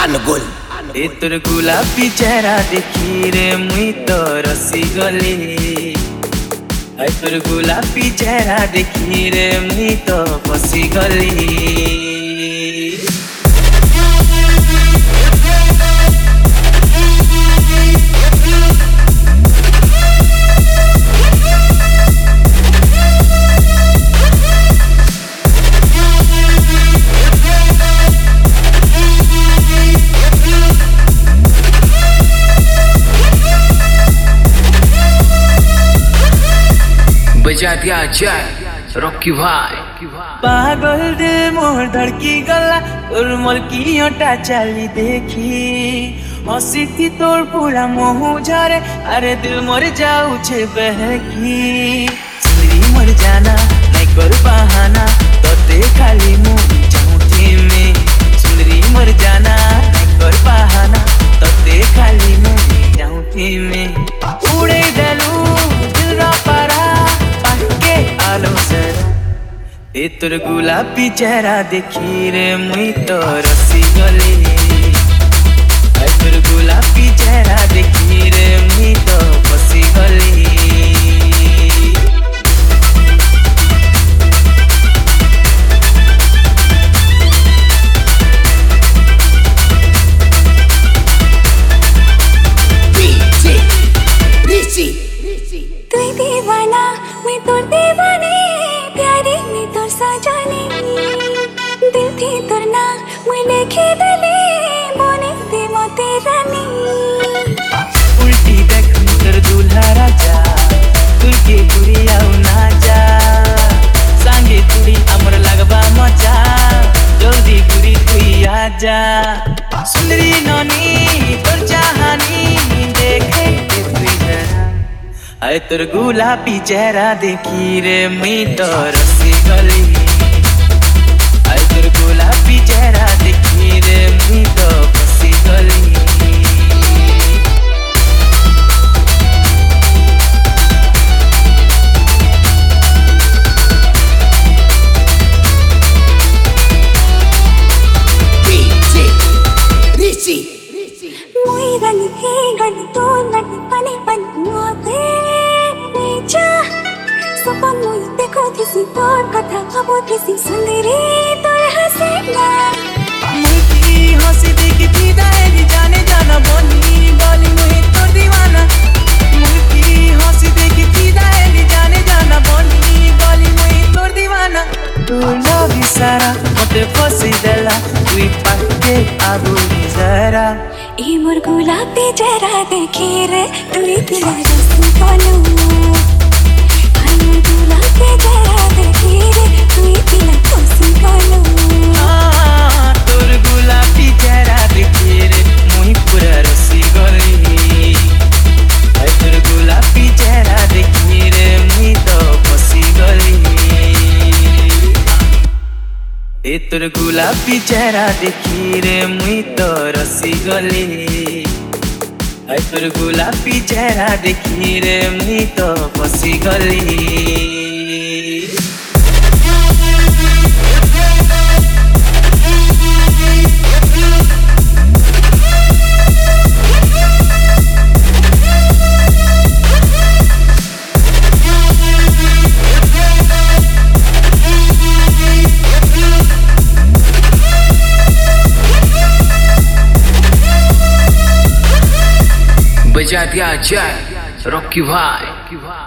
अनुगुल ए तोर गुलाबी चेहरा देखी रे मुई तो रसी गली। ए तोर गुलाबी चेहरा देखी रे मुई तो फसी गली। बजा दिया जाए रॉकी भाई। पागल दिल मोर धड़की गला तोर मलकी ओटा चाली देखी। हसी थी तोर पूरा मोह झरे अरे दिल मर जाऊ छे बहकी। सुंदरी मर जाना नहीं कर बहाना तोते खाली मुँह जाऊँ में। सुंदरी मर जाना नहीं कर बहाना तोते खाली मुँह जाऊँ में। उड़े दलू दिल रा पारा पाके आलो सर। ए तोर गुलाबी चेहरा देखी रे मुई तो रसी गली। ए तोर गुलाबी चेहरा देखी रे मुई तो फसी गली। तू दीवाना मैं तोर दीवानी प्यारी मैं तोर सजानी। दिल थी तोर ना मैं लेके दली बोने दे मोते रानी। उल्टी देख तोर दूल्हा राजा तुई के गुड़िया ना जा। सांगे तुड़ी अमर लगबा मजा जल्दी गुड़ी तुई आजा। सुंदरी ननी तोर चाहनी देखे तुई जरा। आए तोर गुलाबी चेहरा देखी रे मुई तो रसी गली। आए तोर गुलाबी चेहरा देखी रे मुई तो फसी गली। मुई रानी हे रानी तो रानी पानी पानी मोते जा। सपन मुई देखो थी तोर कथा भाबो थी सुंदरी तोर हसीना। मुई हंसी देखी थी दाएगी जाने जाना बनी गली मुई तो दीवाना। मुई हंसी देखी थी दाएगी जाने जाना बनी गली मुई तो दीवाना। तू लव सारा मते फसी देला तुई पाके आगुली जरा। ए मोर गुलाबी चेहरा देखी रे तुई दिल रसी गलू। आई मोर गुलाबी चेहरा देखी रे तुई दिल फसी गलू। तोर गुलाबी चेहरा देखी रे मुई पूरा रसी गली। तोर गुलाबी चेहरा देखी रे मुई तो फसी गली। ए तोर गुलाबी चेहरा देखी रे मुई तो रसी गली। ए तोर गुलाबी चेहरा देखी रे मुई तो फसी गली। बजा दिया जाए रॉकी भाई।